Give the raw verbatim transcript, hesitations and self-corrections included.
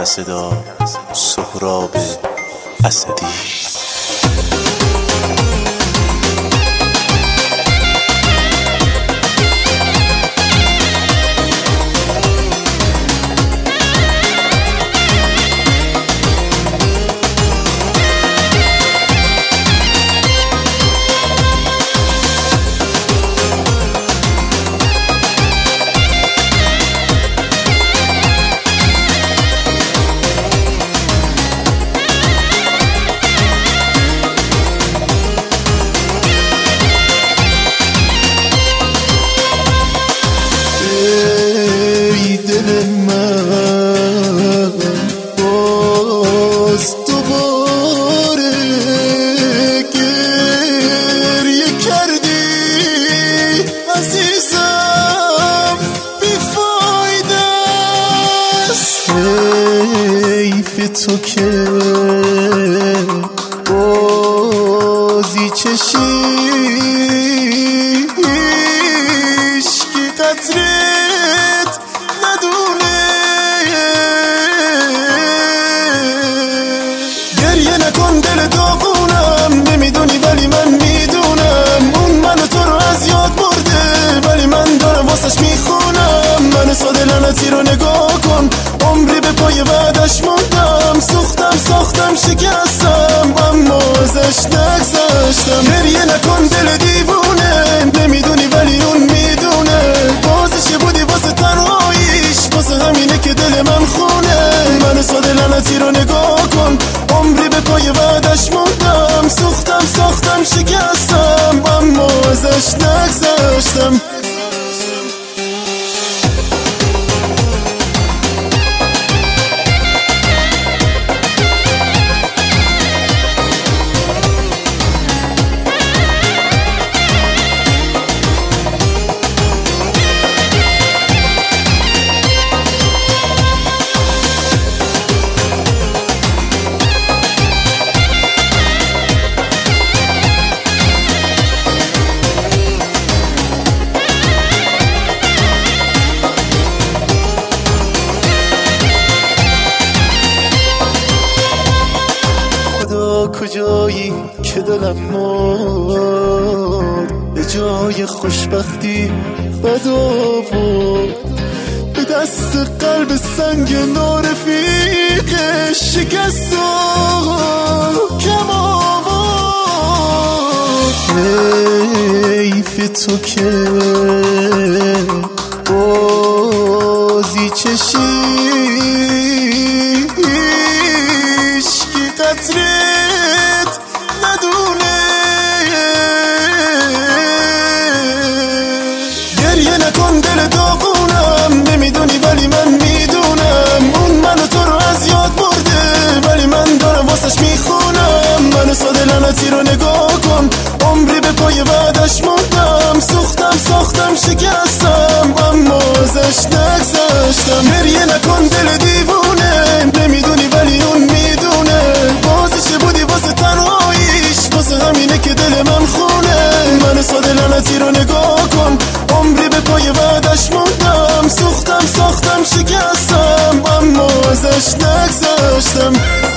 صدا سهراب اسدی. تو که بازی چشیش کی قطرت ندونه، گریه نکن دل داغونم، نمیدونی ولی من میدونم اون منو تو رو از یاد برده، ولی من دارم واسش میخونم. من ساده لعنتی رو نگاه کن، عمری به پای بعدش موندم، سوختم ساختم شکستم اما ازش نگذشتم. گریه نکن دل دیوونه، نمیدونی ولی اون میدونه، بازش بودی واسه تنهاییش، واسه همینه که دل من خونه. من ساده لعنتی رو نگاه کن، عمری به پای بعدش موندم، سوختم ساختم شکستم اما ازش نگذشتم. کجایی که دلم مرد، به جای خوشبختی بد آورد، به دست قلب سنگ نارفیقش شکست و کم آورد. حیف تو که بازی چشیش کی قطرت ندونه، گریه نکن دل داغونم، نمیدونی ولی من میدونم اون منو تو رو از یاد برده، ولی من دارم واسش میخونم. من ساده لعنتی رو نگاه کن، عمری به پای بعدش موندم، سوختم ساختم شکستم اما ازش نگذشتم. گریه نکن دل دیوونه، نمیدونی ولی اون میدونه، بازش بودی واسه تنهاییش، واسه همینه که دل من خونه. من ساده لعنتی رو نگاه کن، عمری به پای بعدش موندم، سوختم ساختم شکستم اما ازش نگذشتم.